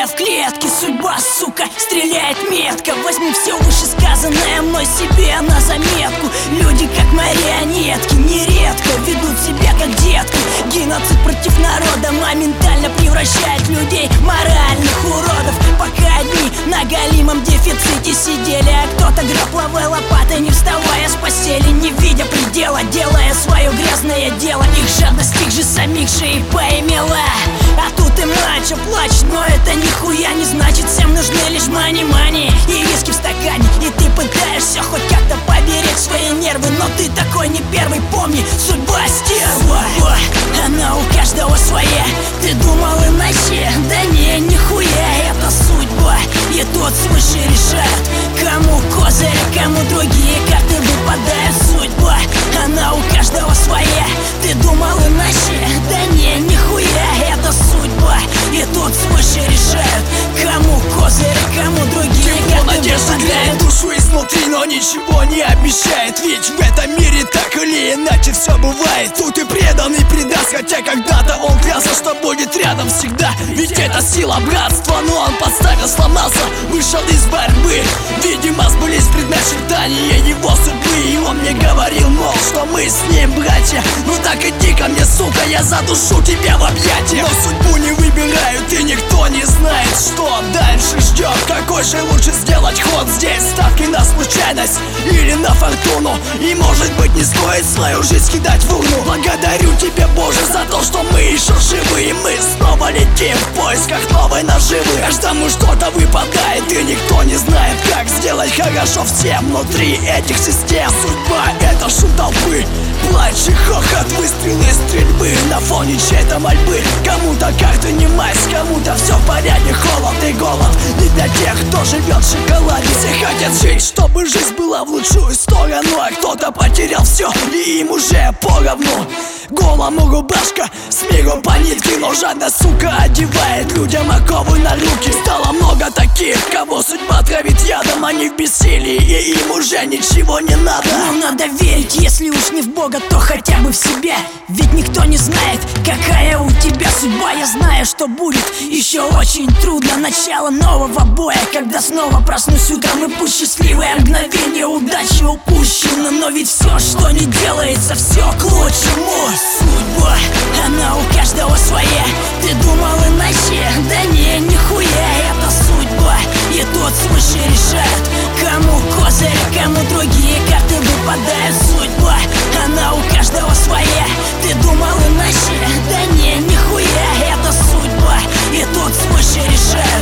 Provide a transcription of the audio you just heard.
в клетке. Судьба, сука, стреляет метко. Возьми все вышесказанное мной себе на заметку. Люди как марионетки нередко ведут себя как детки. Геноцид против народа моментально превращает людей в моральных уродов. Пока одни на голимом дефиците сидели, а кто-то граб ловой лопатой, не вставая с постели, не видя предела, делая свое грязное дело. Их жадность их же самих же и поимела. А тут им мачо плачет, но это нихуя не значит. Всем нужны лишь мани-мани и виски в стакане. И ты пытаешься хоть как-то поберечь свои нервы, но ты такой не первый, помни, судьба стерва. Она у каждого своя, ты думал иначе? Да не, нихуя, это судьба. И тот свыше решает, кому козырь, а кому другие карты выпадают. Судьба, она у каждого своя, ты думал иначе? Да не, нихуя, это судьба. И тот свыше решает, кому козырь, а кому другие карты надежда греет душу изнутри, но ничего не обещает. Ведь в этом мире так или иначе все бывает. Тут и преданный предаст, хотя когда-то он клялся, что будет рядом всегда. Ведь это сила братства, но он подставил, сломался, вышел из борьбы. Видимо, сбылись предначертания его судьбы. И он мне говорил, мол, что мы с ним братья. Ну так иди ко мне, сука, я задушу тебя в объятия. Но судьбу не выбирают, и никто не знает, что дальше ждет. Какой же лучше сделать ход здесь? Ставки на случайность или на фортуну? И может быть не стоит свою жизнь кидать в урну. Благодарю тебя, Боже, за то, что мы еще живы. И мы снова летим в поисках новой наживы. Каждому что-то выпадает, и никто не знает, как сделать хорошо всем внутри этих систем. Судьба — это шум толпы, плач и хохот, выстрелы, стрельбы на фоне чьей-то мольбы. Кому-то карты не мазь, кому-то все в порядке. Холод и голод не для тех, кто живет в шоколаде. Все хотят жить, чтобы жизнь была в лучшую сторону, а кто-то потерял все, и им уже поровну. Голому рубашка, с миром по нитке, но жадность, сука, одевает людям оковы на руки. Стало много таких, кого судьба травит ядом. Они в бессилии, и им уже ничего не надо. Но надо верить, если уж не в Бога, то хотя бы в себя. Ведь никто не знает, какая у тебя судьба. Я знаю, что будет еще очень трудно. Начало нового боя, когда снова проснусь утром, и пусть счастливое мгновение удачи упущено. Но ведь все, что не делается, все к лучшему. Судьба, она у каждого своя, ты думал иначе? Да не, нихуя, это судьба. И тот свыше решает, кому козырь, а кому другие карты выпадают. Судьба, она у каждого своя, ты думал иначе? Да не, нихуя, это судьба. И тот свыше решает,